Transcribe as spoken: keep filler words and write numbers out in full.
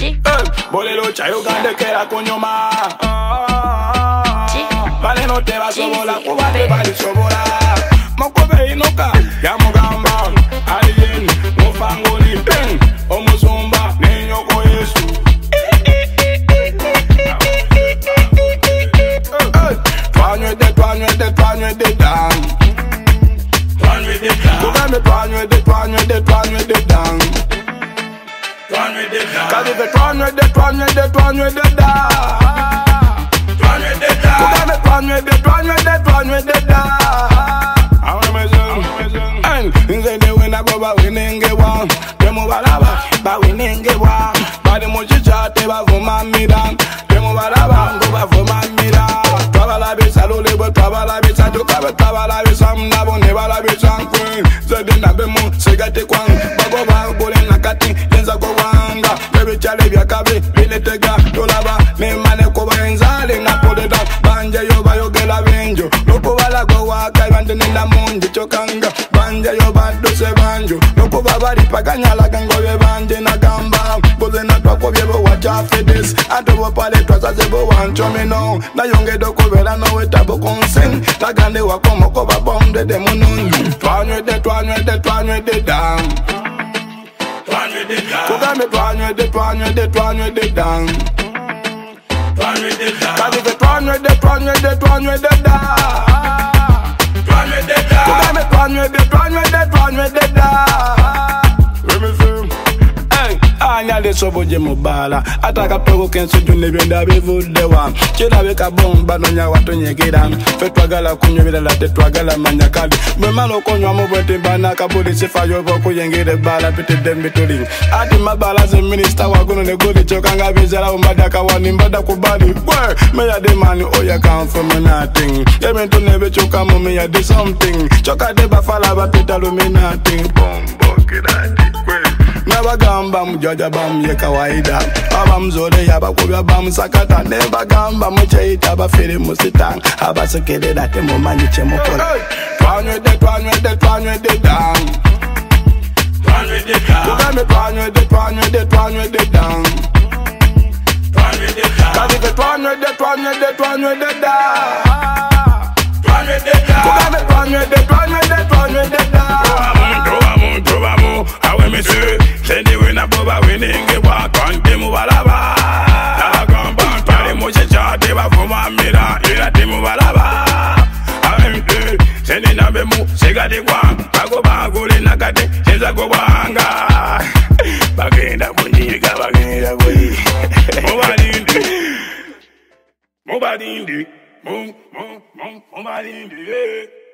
Bolelo chayo gande kera kunyuma. Vale no te va sobola, kuba te vale sobola. Mokobe inoka, ya mugamba. Alien, mufangoli, pen, omuzumba, nenyoko yesu. Twanwe de, twanwe de, twanwe de down. Twanwe de down. Kugambe twanwe de, twanwe de, twanwe de down. Twanwe de down. Kadi ve twanwe de, twanwe de, twanwe de down. Twanwe de down. Kugambe twanwe de, twanwe de, twanwe de down. And inze de wina boba winenge wan. Demo balaba, ba winenge wan. Ba de mochicha te ba vuma midan. Demo balaba, go ba vuma midan. Twabala bisa lole bo twabala bisa tukabe twabala bisa mnabo ne bala bisa kwen. Zede na bemu segate kwang. Bago ba bole nakati yenza go wanga. Bebe chale bya kabe bile tega dolaba. Me mane ko ba enzale na pode da. Banja yo ba yo gela venjo. Loko bala go wa kai bande na mundi chokanga. Banja yo ba do se banjo. Loko ba bari paganya la gango be banje na gamba. Bole na twako byebo wacha fedes. Ado pale twaza zebo wancho me no. Na yonge do ko bela no etabo konsen. La gande wa komo ko ba bombe de munun. Twanwe de twanwe de twanwe de down. Twanwe de down. Kugambe twanwe de twanwe de twanwe de down. Twanwe de down. Kadi ve twanwe de twanwe de twanwe de down. Twanwe de down. Kugambe twanwe de twanwe de twanwe de down. Anya de sobo je mobala ataka pego kenso june benda bevudewa chira beka bomba no nya watu nyegera fe twagala kunyobera la te twagala manyakali me malo konywa mo bwete bana kabuli sifa yo boko yengere bala pete dembe toli ati mabala ze minister wagono ne goli chokanga bezala umbadaka wani mbada kubali we me ya de mani oya come from nothing yeme to nebe choka mo me ya do something choka de bafala ba peta lo me nothing bombo kirati we Nebagamba mjoja bam ye kawaida abamzole yabakubya bamusakata nebagamba mucheita bafiri musitang abasekele date mumanyi chemukola twanwe de twanwe de twanwe de down twanwe de down kugambe twanwe de twanwe de twanwe de down twanwe de down kadi de twanwe de twanwe de twanwe de down twanwe de down kugambe twanwe de twanwe de twanwe de down trovamu trovamu awe monsieur Sende wina boba winenge wa kwante mubalaba Nala gamba ntwale mochecha teba fuma mira ila timu balaba Awemte sende nabe mu segade kwa Bago bagule nakate shenza kwa wanga Bagenda kunjika bagenda kwe Mubalindi Mubalindi Mubalindi